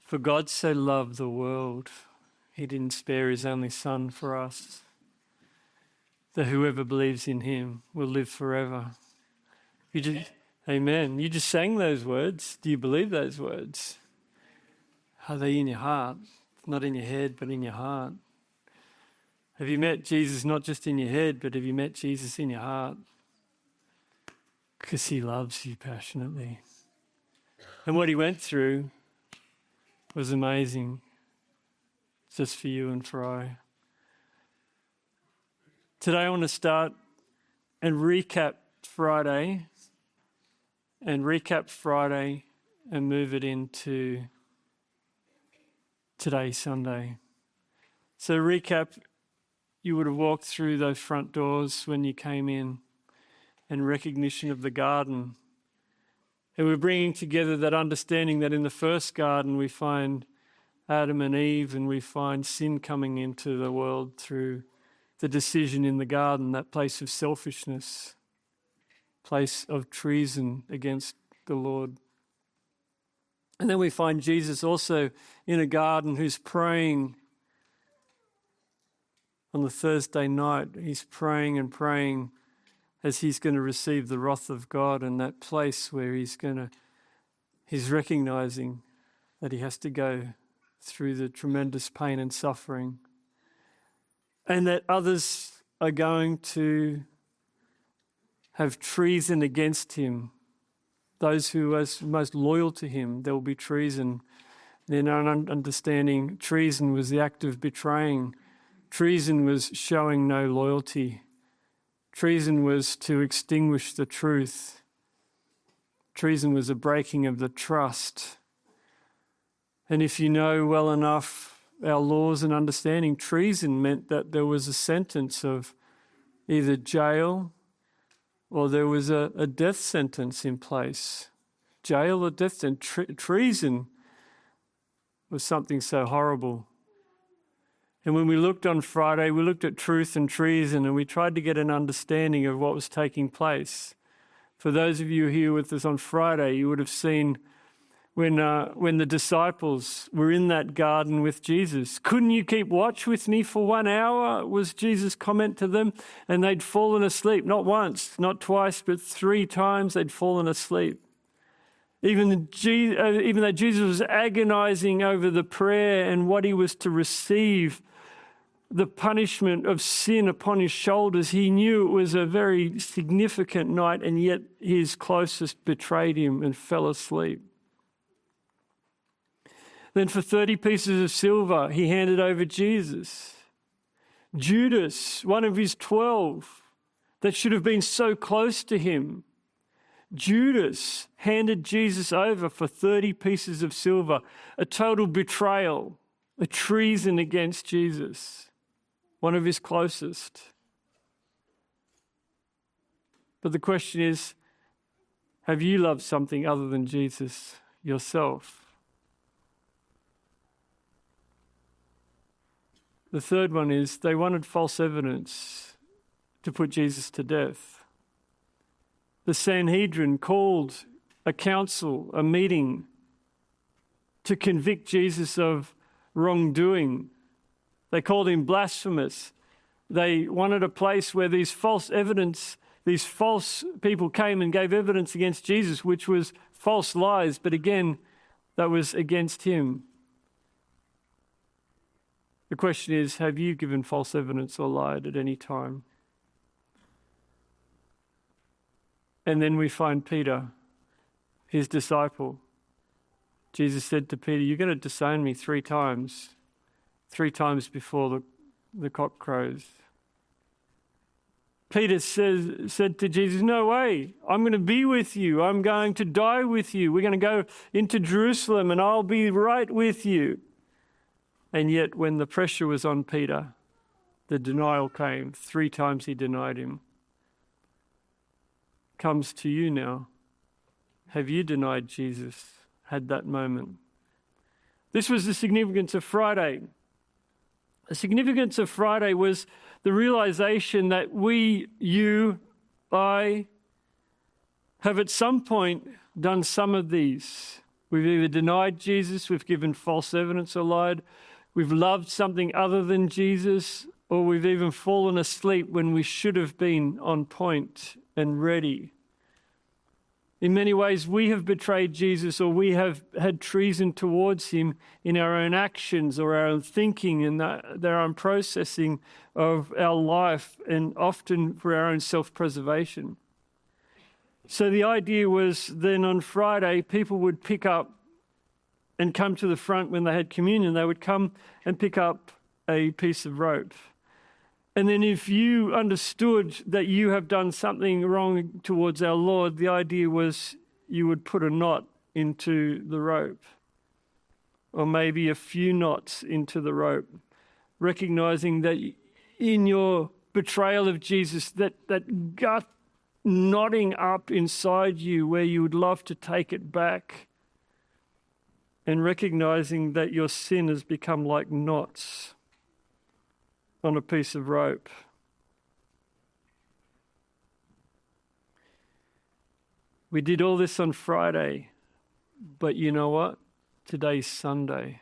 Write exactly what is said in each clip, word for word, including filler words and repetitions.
For God so loved the world, he didn't spare his only son for us, that whoever believes in him will live forever. You just, amen. You just sang those words. Do you believe those words? Are they in your heart? Not in your head, but in your heart. Have you met Jesus not just in your head, but have you met Jesus in your heart? Because he loves you passionately. And what he went through was amazing, just for you and for I. Today I want to start and recap Friday, and recap Friday and move it into today, Sunday. So recap, you would have walked through those front doors when you came in, and recognition of the garden. And we're bringing together that understanding that in the first garden we find Adam and Eve, and we find sin coming into the world through the decision in the garden, that place of selfishness, place of treason against the Lord. And then we find Jesus also in a garden who's praying on the Thursday night. He's praying and praying as he's going to receive the wrath of God, and that place where he's going to, he's recognizing that he has to go through the tremendous pain and suffering, and that others are going to have treason against him. Those who are most loyal to him, there will be treason. In our understanding, treason was the act of betraying. Treason was showing no loyalty. Treason was to extinguish the truth. Treason was a breaking of the trust. And if you know well enough our laws and understanding, treason meant that there was a sentence of either jail or there was a, a death sentence in place. Jail or death sentence. Tre- treason was something so horrible. And when we looked on Friday, we looked at truth and treason, and we tried to get an understanding of what was taking place. For those of you here with us on Friday, you would have seen when uh, when the disciples were in that garden with Jesus. Couldn't you keep watch with me for one hour, was Jesus' comment to them? And they'd fallen asleep, not once, not twice, but three times they'd fallen asleep. Even, Je- uh, even though Jesus was agonizing over the prayer and what he was to receive, the punishment of sin upon his shoulders, he knew it was a very significant night, and yet his closest betrayed him and fell asleep. Then for thirty pieces of silver, he handed over Jesus. Judas, one of his twelve, that should have been so close to him, Judas handed Jesus over for thirty pieces of silver, a total betrayal, a treason against Jesus, one of his closest. But the question is, have you loved something other than Jesus yourself? The third one is they wanted false evidence to put Jesus to death. The Sanhedrin called a council, a meeting, to convict Jesus of wrongdoing. They called him blasphemous. They wanted a place where these false evidence, these false people came and gave evidence against Jesus, which was false lies, but again, that was against him. The question is, have you given false evidence or lied at any time? And then we find Peter, his disciple. Jesus said to Peter, you're going to disown me three times, three times before the, the cock crows. Peter says, said to Jesus, no way, I'm going to be with you. I'm going to die with you. We're going to go into Jerusalem and I'll be right with you. And yet when the pressure was on Peter, the denial came. Three times he denied him. Comes to you now. Have you denied Jesus? Had that moment? This was the significance of Friday. The significance of Friday was the realization that we, you, I, have at some point done some of these. We've either denied Jesus, we've given false evidence or lied, we've loved something other than Jesus, or we've even fallen asleep when we should have been on point and ready. In many ways, we have betrayed Jesus, or we have had treason towards him in our own actions or our own thinking and our own processing of our life, and often for our own self-preservation. So the idea was then on Friday, people would pick up and come to the front when they had communion. They would come and pick up a piece of rope. And then if you understood that you have done something wrong towards our Lord, the idea was you would put a knot into the rope, or maybe a few knots into the rope, recognizing that in your betrayal of Jesus, that, that gut knotting up inside you where you would love to take it back, and recognizing that your sin has become like knots on a piece of rope. We did all this on Friday, but you know what? Today's Sunday.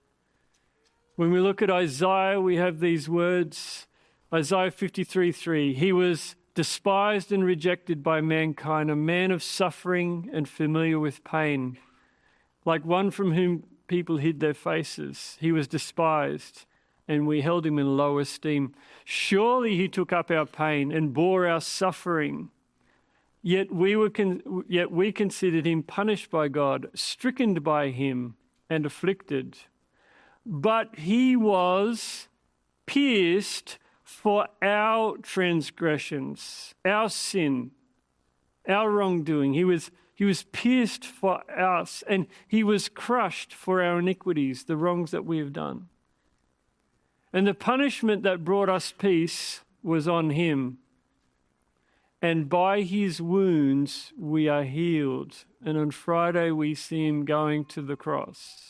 When we look at Isaiah, we have these words, Isaiah fifty-three three, he was despised and rejected by mankind, a man of suffering and familiar with pain, like one from whom people hid their faces. He was despised, and we held him in low esteem. Surely he took up our pain and bore our suffering. Yet we were con- yet we considered him punished by God, stricken by him, and afflicted. But he was pierced for our transgressions, our sin, our wrongdoing. He was He was pierced for us, and he was crushed for our iniquities, the wrongs that we have done. And the punishment that brought us peace was on him. And by his wounds we are healed. And on Friday we see him going to the cross.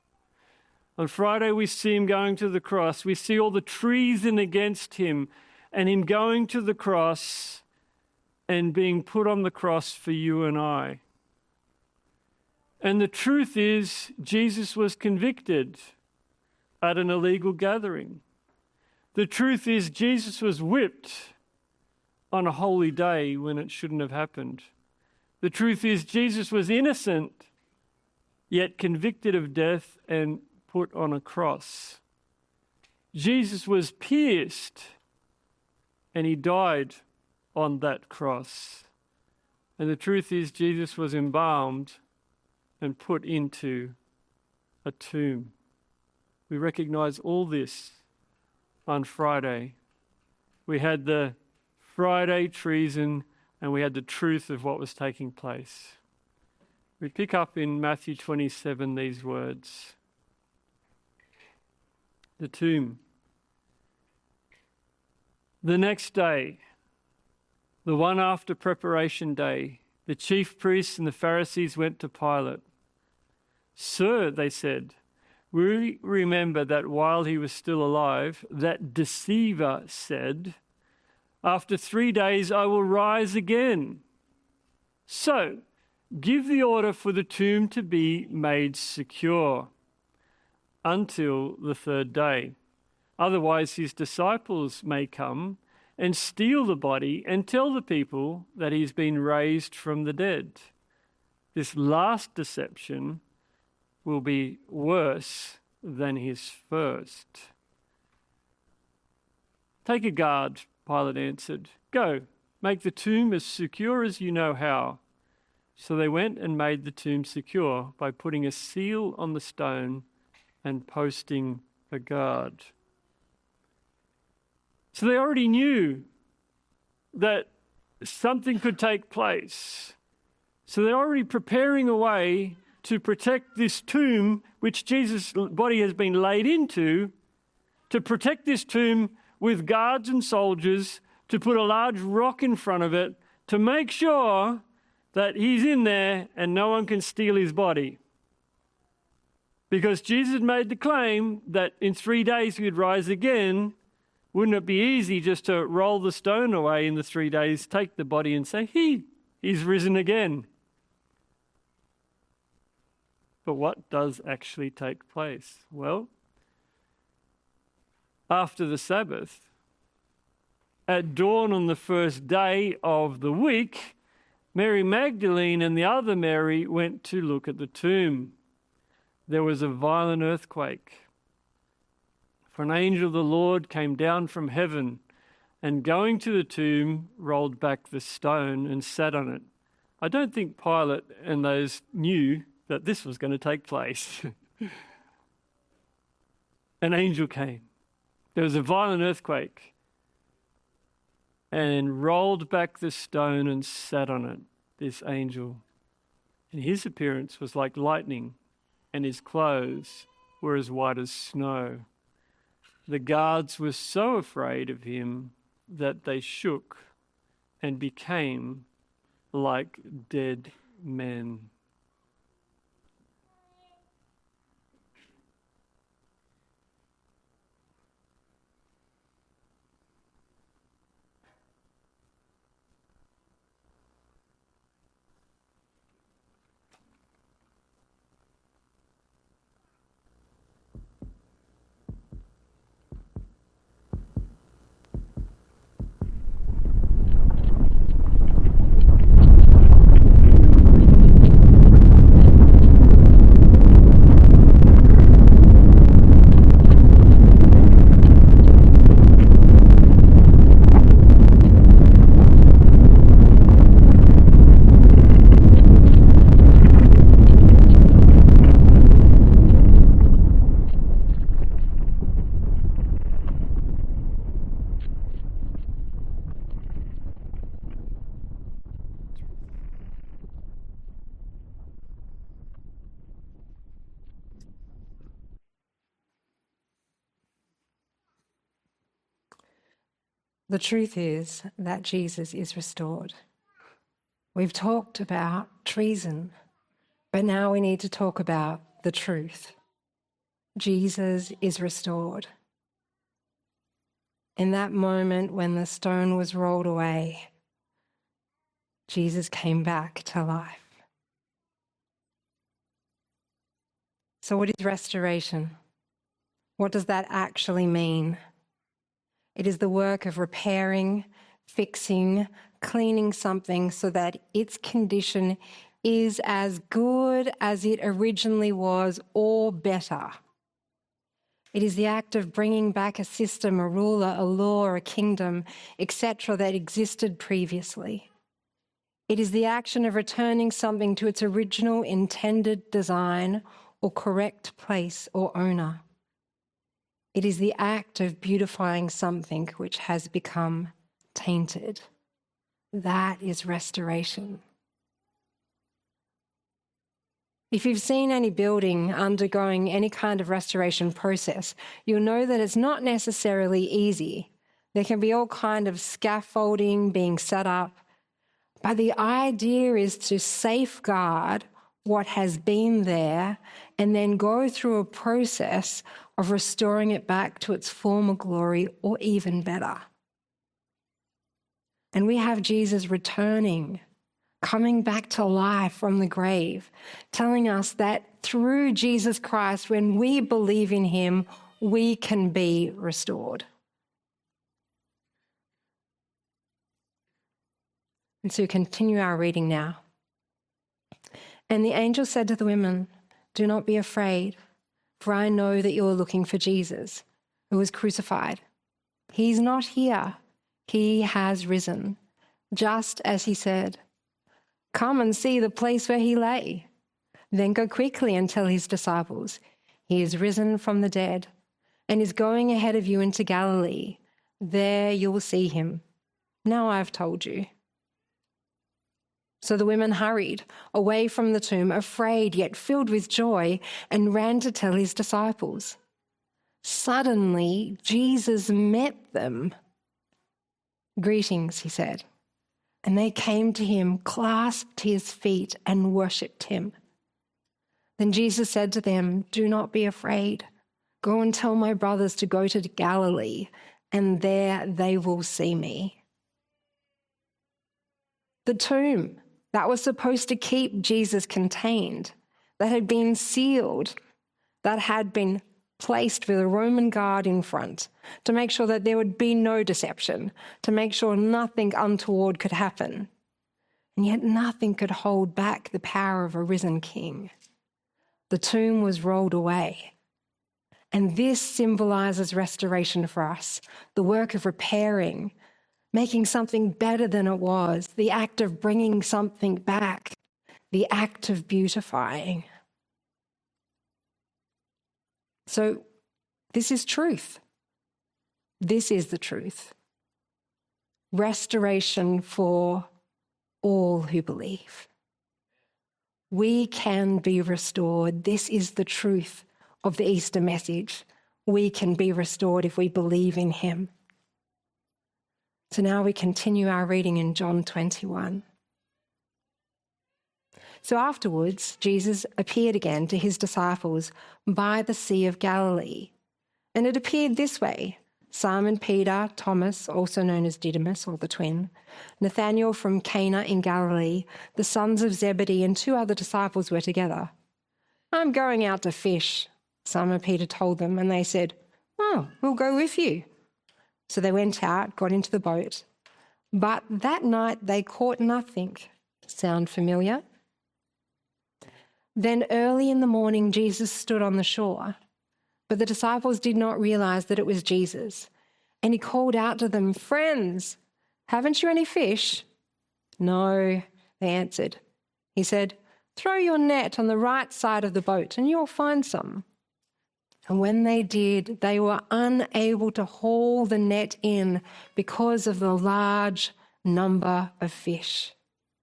On Friday we see him going to the cross. We see all the treason against him and him going to the cross and being put on the cross for you and I. And the truth is, Jesus was convicted at an illegal gathering. The truth is, Jesus was whipped on a holy day when it shouldn't have happened. The truth is, Jesus was innocent, yet convicted of death and put on a cross. Jesus was pierced, and he died on that cross. And the truth is, Jesus was embalmed and put into a tomb. We recognize all this on Friday. We had the Friday treason, and we had the truth of what was taking place. We pick up in Matthew twenty-seven these words. The tomb. The next day, the one after preparation day, the chief priests and the Pharisees went to Pilate. Sir, they said, we remember that while he was still alive, that deceiver said, after three days I will rise again. So, give the order for the tomb to be made secure until the third day. Otherwise his disciples may come and steal the body and tell the people that he's been raised from the dead. This last deception will be worse than his first. Take a guard, Pilate answered. Go, make the tomb as secure as you know how. So they went and made the tomb secure by putting a seal on the stone and posting a guard. So they already knew that something could take place. So they're already preparing a way to protect this tomb, which Jesus' body has been laid into, to protect this tomb with guards and soldiers, to put a large rock in front of it, to make sure that he's in there and no one can steal his body. Because Jesus made the claim that in three days he would rise again. Wouldn't it be easy just to roll the stone away in the three days, take the body and say, he, he's risen again. But what does actually take place? Well, after the Sabbath, at dawn on the first day of the week, Mary Magdalene and the other Mary went to look at the tomb. There was a violent earthquake. For an angel of the Lord came down from heaven and going to the tomb, rolled back the stone and sat on it. I don't think Pilate and those knew that this was going to take place. An angel came. There was a violent earthquake and rolled back the stone and sat on it, this angel. And his appearance was like lightning, and his clothes were as white as snow. The guards were so afraid of him that they shook and became like dead men. The truth is that Jesus is restored. We've talked about treason, but now we need to talk about the truth. Jesus is restored. In that moment when the stone was rolled away, Jesus came back to life. So what is restoration? What does that actually mean? It is the work of repairing, fixing, cleaning something so that its condition is as good as it originally was or better. It is the act of bringing back a system, a ruler, a law, a kingdom, et cetera that existed previously. It is the action of returning something to its original intended design or correct place or owner. It is the act of beautifying something which has become tainted. That is restoration. If you've seen any building undergoing any kind of restoration process, you'll know that it's not necessarily easy. There can be all kind of scaffolding being set up, but the idea is to safeguard what has been there and then go through a process of restoring it back to its former glory or even better. And we have Jesus returning, coming back to life from the grave, telling us that through Jesus Christ, when we believe in him, we can be restored. And so continue our reading now. And the angel said to the women, "Do not be afraid, for I know that you are looking for Jesus, who was crucified. He's not here. He has risen, just as he said. Come and see the place where he lay. Then go quickly and tell his disciples, he is risen from the dead and is going ahead of you into Galilee. There you will see him. Now I've told you." So the women hurried away from the tomb, afraid yet filled with joy, and ran to tell his disciples. Suddenly, Jesus met them. "Greetings," he said. And they came to him, clasped his feet, and worshipped him. Then Jesus said to them, "Do not be afraid. Go and tell my brothers to go to Galilee, and there they will see me." The tomb that was supposed to keep Jesus contained, that had been sealed, that had been placed with a Roman guard in front to make sure that there would be no deception, to make sure nothing untoward could happen. And yet nothing could hold back the power of a risen king. The tomb was rolled away. And this symbolizes restoration for us, the work of repairing, making something better than it was, the act of bringing something back, the act of beautifying. So this is truth. This is the truth. Restoration for all who believe. We can be restored. This is the truth of the Easter message. We can be restored if we believe in him. So now we continue our reading in John twenty-one. So afterwards, Jesus appeared again to his disciples by the Sea of Galilee. And it appeared this way: Simon Peter, Thomas, also known as Didymus, or the twin, Nathanael from Cana in Galilee, the sons of Zebedee, and two other disciples were together. "I'm going out to fish," Simon Peter told them, and they said, "Oh, we'll go with you." So they went out, got into the boat. But that night they caught nothing. Sound familiar? Then early in the morning, Jesus stood on the shore. But the disciples did not realize that it was Jesus. And he called out to them, "Friends, haven't you any fish?" "No," they answered. He said, "Throw your net on the right side of the boat and you'll find some." And when they did, they were unable to haul the net in because of the large number of fish.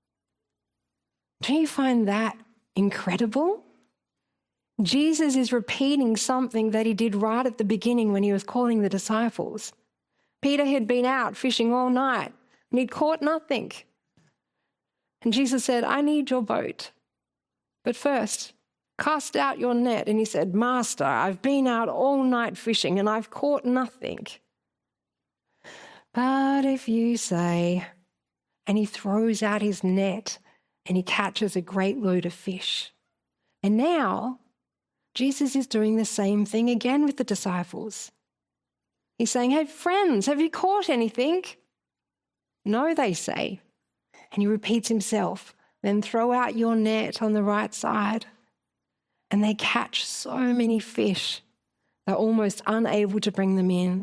Do you find that incredible? Jesus is repeating something that he did right at the beginning when he was calling the disciples. Peter had been out fishing all night and he'd caught nothing. And Jesus said, "I need your boat. But first, cast out your net." And he said, "Master, I've been out all night fishing and I've caught nothing. But if you say," and he throws out his net and he catches a great load of fish. And now Jesus is doing the same thing again with the disciples. He's saying, "Hey, friends, have you caught anything?" "No," they say. And he repeats himself, "Then throw out your net on the right side." And they catch so many fish, they're almost unable to bring them in.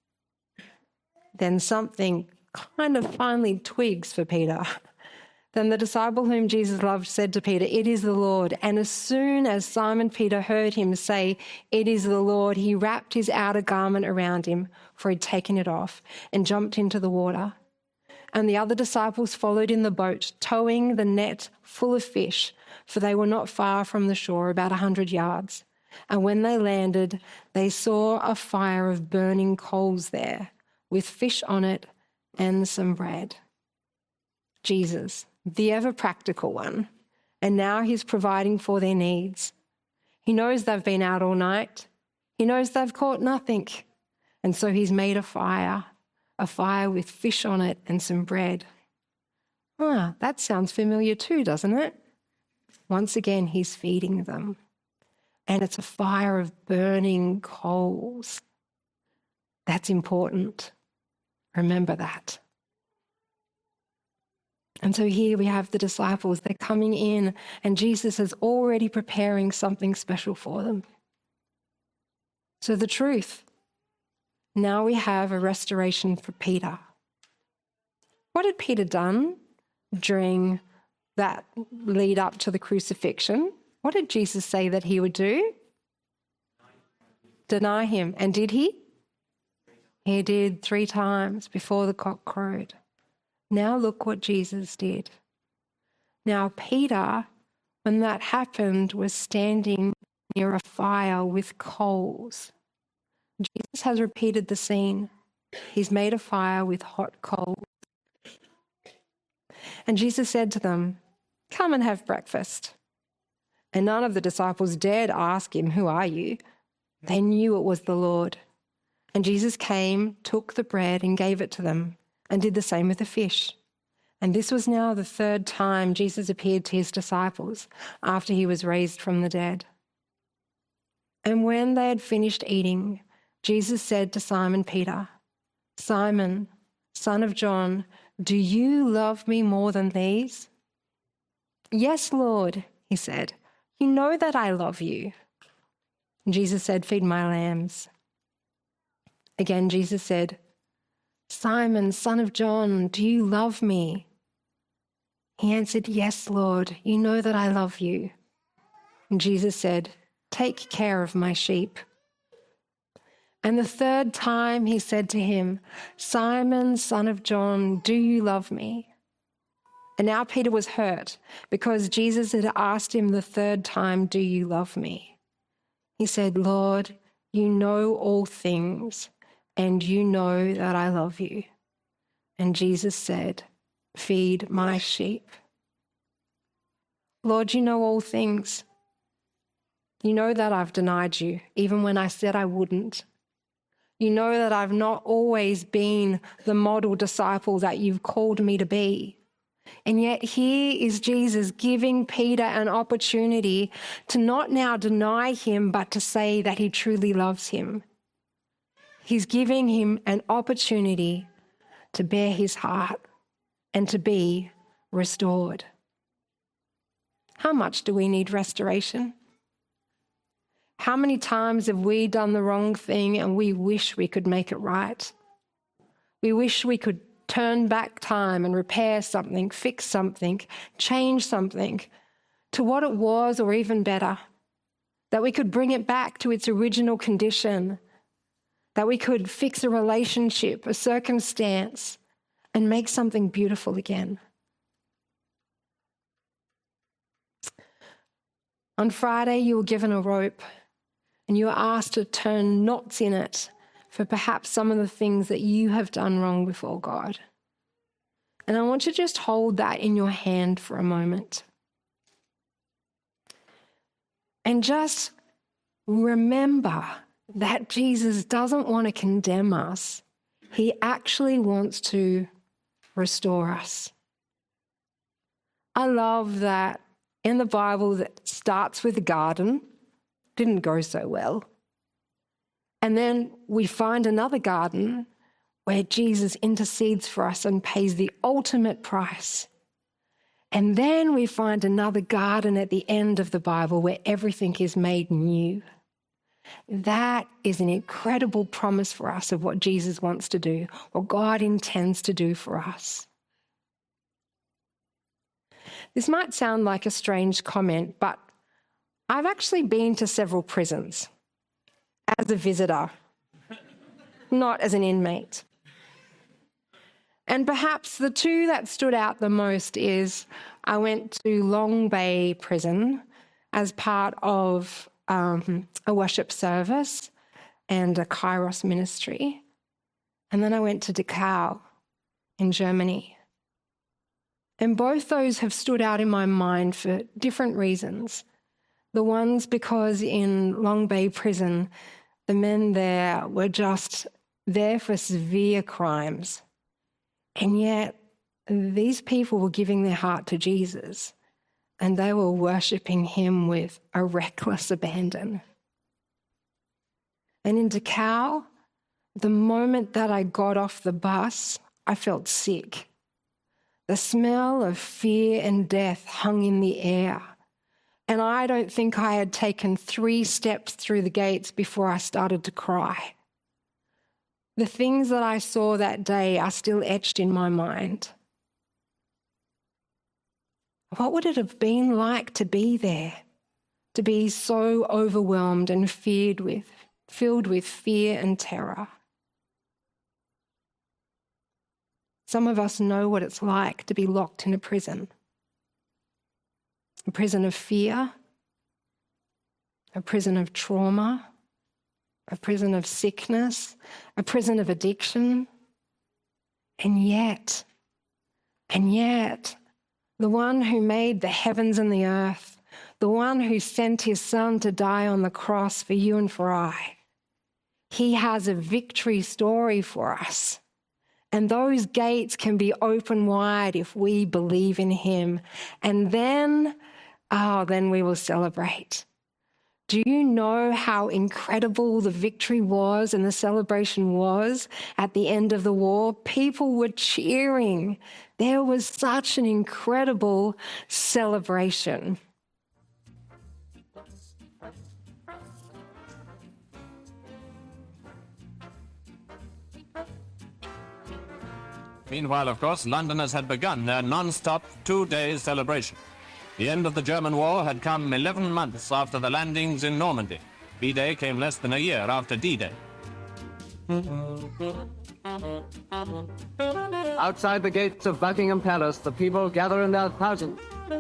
Then something kind of finally twigs for Peter. Then the disciple whom Jesus loved said to Peter, "It is the Lord." And as soon as Simon Peter heard him say, "It is the Lord," he wrapped his outer garment around him, for he'd taken it off, and jumped into the water. And the other disciples followed in the boat, towing the net full of fish, for they were not far from the shore, about a hundred yards. And when they landed, they saw a fire of burning coals there, with fish on it and some bread. Jesus, the ever-practical one, and now he's providing for their needs. He knows they've been out all night. He knows they've caught nothing. And so he's made a fire, a fire with fish on it and some bread. Ah, that sounds familiar too, doesn't it? Once again, he's feeding them. And it's a fire of burning coals. That's important. Remember that. And so here we have the disciples. They're coming in and Jesus is already preparing something special for them. So the truth. Now we have a restoration for Peter. What had Peter done during that lead up to the crucifixion? What did Jesus say that he would do? Deny him. And did he? He did three times before the cock crowed. Now look what Jesus did. Now Peter, when that happened, was standing near a fire with coals. Jesus has repeated the scene. He's made a fire with hot coals. And Jesus said to them, "Come and have breakfast." And none of the disciples dared ask him, "Who are you?" They knew it was the Lord. And Jesus came, took the bread and gave it to them, and did the same with the fish. And this was now the third time Jesus appeared to his disciples after he was raised from the dead. And when they had finished eating, Jesus said to Simon Peter, "Simon, son of John, do you love me more than these?" "Yes, Lord," he said. "You know that I love you." And Jesus said, "Feed my lambs." Again, Jesus said, "Simon, son of John, do you love me?" He answered, "Yes, Lord, you know that I love you." And Jesus said, "Take care of my sheep." And the third time he said to him, "Simon, son of John, do you love me?" And now Peter was hurt because Jesus had asked him the third time, "Do you love me?" He said, "Lord, you know all things, and you know that I love you." And Jesus said, "Feed my sheep." Lord, you know all things. You know that I've denied you, even when I said I wouldn't. You know that I've not always been the model disciple that you've called me to be. And yet here is Jesus giving Peter an opportunity to not now deny him, but to say that he truly loves him. He's giving him an opportunity to bear his heart and to be restored. How much do we need restoration? How many times have we done the wrong thing and we wish we could make it right? We wish we could turn back time and repair something, fix something, change something to what it was or even better. That we could bring it back to its original condition. That we could fix a relationship, a circumstance, and make something beautiful again. On Friday, you were given a rope and you were asked to turn knots in it for perhaps some of the things that you have done wrong before God. And I want you to just hold that in your hand for a moment. And just remember that Jesus doesn't want to condemn us. He actually wants to restore us. I love that in the Bible that starts with the garden. Didn't go so well. And then we find another garden where Jesus intercedes for us and pays the ultimate price. And then we find another garden at the end of the Bible where everything is made new. That is an incredible promise for us of what Jesus wants to do, what God intends to do for us. This might sound like a strange comment, but I've actually been to several prisons as a visitor, not as an inmate. And perhaps the two that stood out the most is I went to Long Bay Prison as part of um, a worship service and a Kairos ministry. And then I went to Dachau in Germany. And both those have stood out in my mind for different reasons. The ones because in Long Bay Prison, the men there were just there for severe crimes. And yet these people were giving their heart to Jesus and they were worshipping him with a reckless abandon. And in Dachau, the moment that I got off the bus, I felt sick. The smell of fear and death hung in the air. And I don't think I had taken three steps through the gates before I started to cry. The things that I saw that day are still etched in my mind. What would it have been like to be there? To be so overwhelmed and feared with, filled with fear and terror? Some of us know what it's like to be locked in a prison. A prison of fear, a prison of trauma, a prison of sickness, a prison of addiction. And yet, and yet, the one who made the heavens and the earth, the one who sent his son to die on the cross for you and for I, he has a victory story for us. And those gates can be open wide if we believe in him. And then, oh, then we will celebrate. Do you know how incredible the victory was and the celebration was at the end of the war? People were cheering. There was such an incredible celebration. Meanwhile, of course, Londoners had begun their non-stop two-day celebration. The end of the German war had come eleven months after the landings in Normandy. V-Day came less than a year after D-Day. Outside the gates of Buckingham Palace, the people gather in their thousands.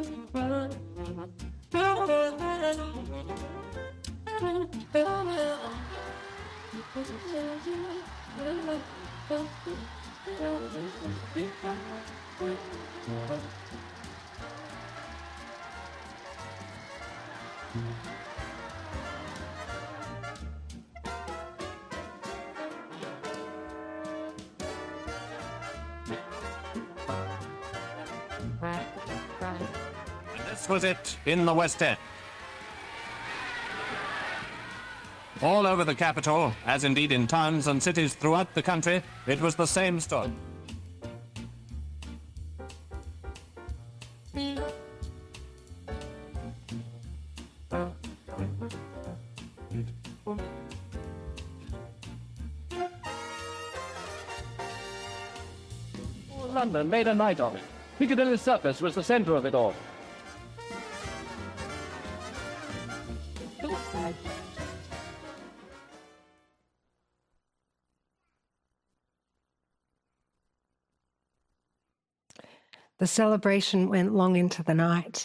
And this was it in the West End. All over the capital, as indeed in towns and cities throughout the country, it was the same story. London made a night of it. Piccadilly Circus was the centre of it all. The celebration went long into the night.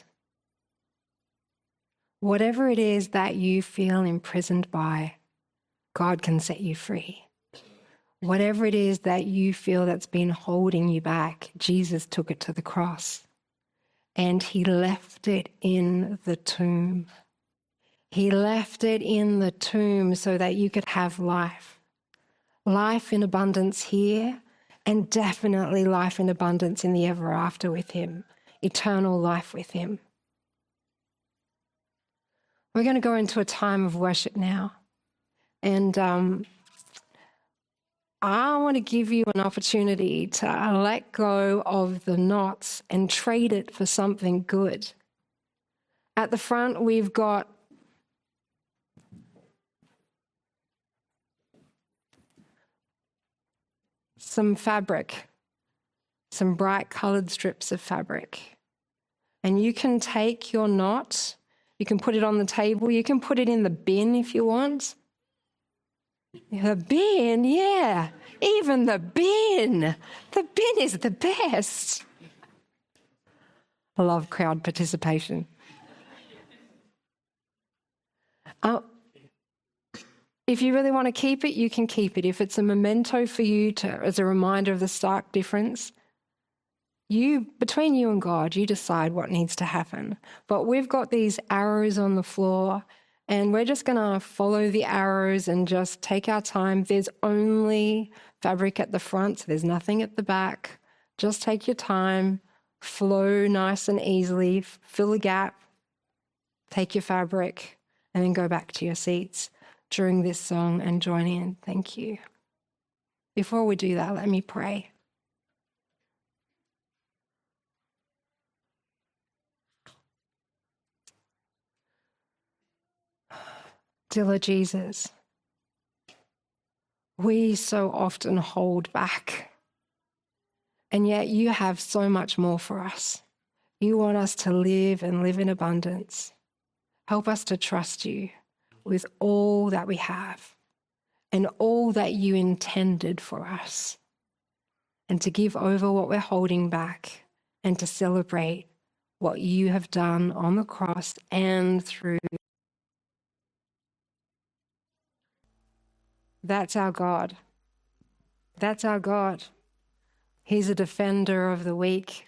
Whatever it is that you feel imprisoned by, God can set you free. Whatever it is that you feel that's been holding you back, Jesus took it to the cross and he left it in the tomb. He left it in the tomb so that you could have life. Life in abundance here, and definitely life in abundance in the ever after with him, eternal life with him. We're going to go into a time of worship now. And um, I want to give you an opportunity to let go of the knots and trade it for something good. At the front, we've got some fabric, some bright coloured strips of fabric. And you can take your knot, you can put it on the table, you can put it in the bin if you want. The bin, yeah, even the bin. The bin is the best. I love crowd participation. Uh, if you really want to keep it, you can keep it. If it's a memento for you to, as a reminder of the stark difference, you, between you and God, you decide what needs to happen. But we've got these arrows on the floor, and we're just going to follow the arrows and just take our time. There's only fabric at the front, so there's nothing at the back. Just take your time, flow nice and easily, fill the gap, take your fabric, and then go back to your seats during this song and join in. Thank you. Before we do that, let me pray. Dear Lord Jesus, we so often hold back, and yet you have so much more for us. You want us to live and live in abundance. Help us to trust you with all that we have and all that you intended for us, and to give over what we're holding back and to celebrate what you have done on the cross and through. That's our God. That's our God. He's a defender of the weak.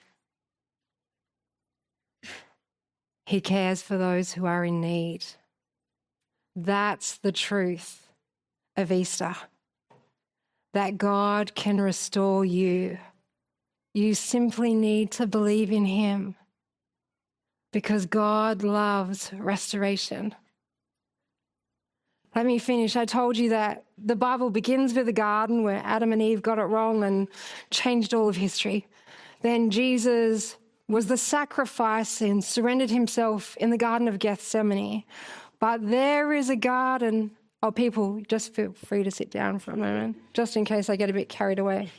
He cares for those who are in need. That's the truth of Easter. that God can restore you. You simply need to believe in him, because God loves restoration. Let me finish. I told you that the Bible begins with a garden where Adam and Eve got it wrong and changed all of history. Then Jesus was the sacrifice and surrendered himself in the Garden of Gethsemane. But there is a garden. Oh, people, just feel free to sit down for a moment, just in case I get a bit carried away.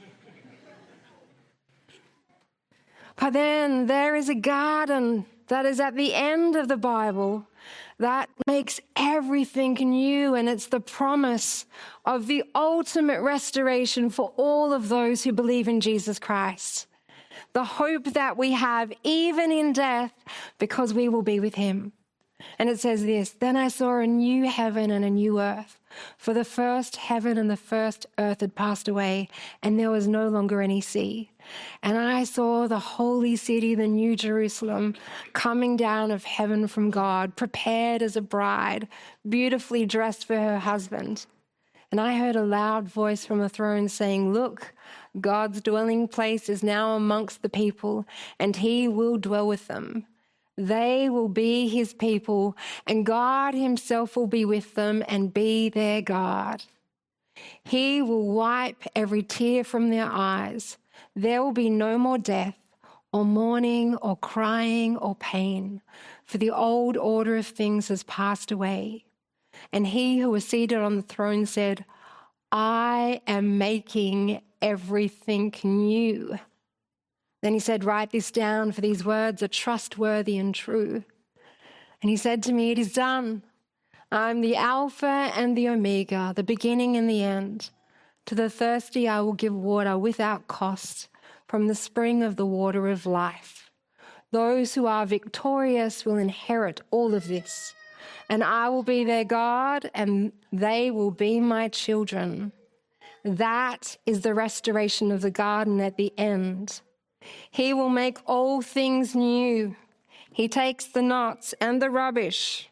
But then there is a garden that is at the end of the Bible that makes everything new, and it's the promise of the ultimate restoration for all of those who believe in Jesus Christ. The hope that we have even in death, because we will be with him. And it says this, "Then I saw a new heaven and a new earth, for the first heaven and the first earth had passed away, and there was no longer any sea. And I saw the holy city, the new Jerusalem, coming down of heaven from God, prepared as a bride, beautifully dressed for her husband. And I heard a loud voice from the throne saying, 'Look, God's dwelling place is now amongst the people, and he will dwell with them. They will be his people, and God himself will be with them and be their God. He will wipe every tear from their eyes. There will be no more death, or mourning, or crying, or pain, for the old order of things has passed away.' And he who was seated on the throne said, 'I am making everything new.' Then he said, 'Write this down, for these words are trustworthy and true.' And he said to me, 'It is done. I'm the Alpha and the Omega, the beginning and the end. To the thirsty I will give water without cost from the spring of the water of life. Those who are victorious will inherit all of this, and I will be their God, and they will be my children.' That is the restoration of the garden at the end. He will make all things new. He takes the knots and the rubbish,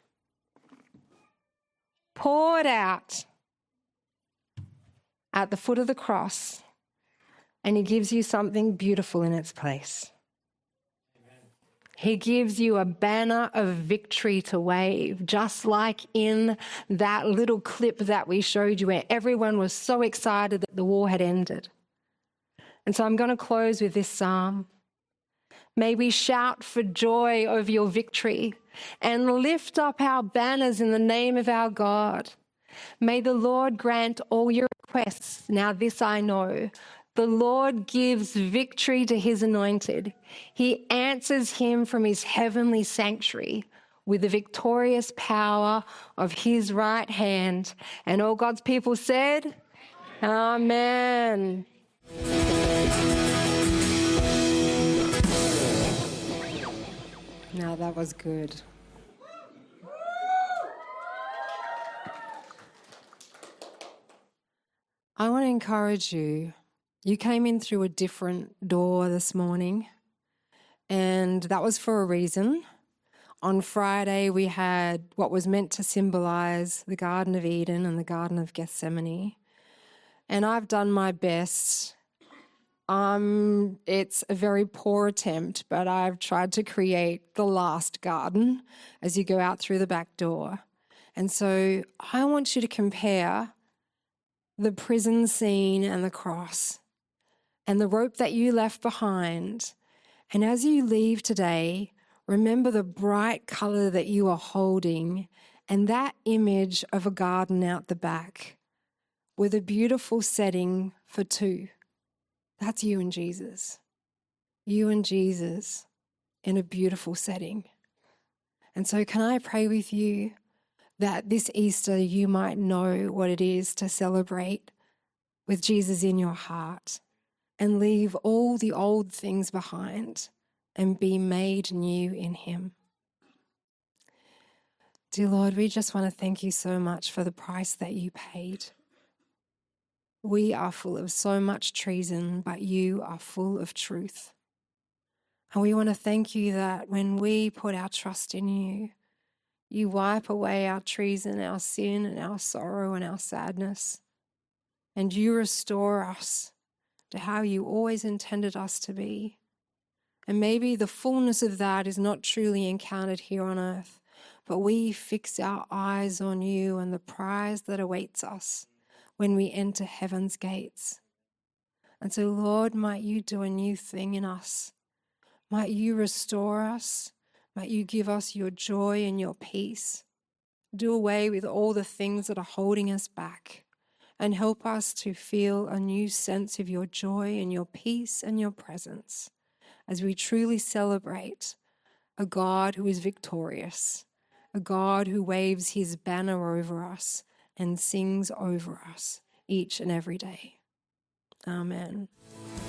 poured out at the foot of the cross, and he gives you something beautiful in its place. He gives you a banner of victory to wave, just like in that little clip that we showed you where everyone was so excited that the war had ended. And so I'm going to close with this psalm. May we shout for joy over your victory and lift up our banners in the name of our God. May the Lord grant all your requests. Now this I know, the Lord gives victory to his anointed. He answers him from his heavenly sanctuary with the victorious power of his right hand. And all God's people said, Amen. Now that was good. I want to encourage you. You came in through a different door this morning, and that was for a reason. On Friday, we had what was meant to symbolize the Garden of Eden and the Garden of Gethsemane, and I've done my best. Um, it's a very poor attempt, but I've tried to create the last garden as you go out through the back door. And so I want you to compare the prison scene and the cross and the rope that you left behind. And as you leave today, remember the bright color that you are holding and that image of a garden out the back with a beautiful setting for two. That's you and Jesus. You and Jesus in a beautiful setting. And so can I pray with you that this Easter you might know what it is to celebrate with Jesus in your heart and leave all the old things behind and be made new in him. Dear Lord, we just want to thank you so much for the price that you paid. We are full of so much treason, but you are full of truth. And we want to thank you that when we put our trust in you, you wipe away our treason, our sin, and our sorrow and our sadness. and you restore us to how you always intended us to be. And maybe the fullness of that is not truly encountered here on earth, but we fix our eyes on you and the prize that awaits us when we enter heaven's gates. And so, Lord, might you do a new thing in us. Might you restore us. Might you give us your joy and your peace. Do away with all the things that are holding us back and help us to feel a new sense of your joy and your peace and your presence as we truly celebrate a God who is victorious, a God who waves his banner over us and sings over us each and every day. Amen.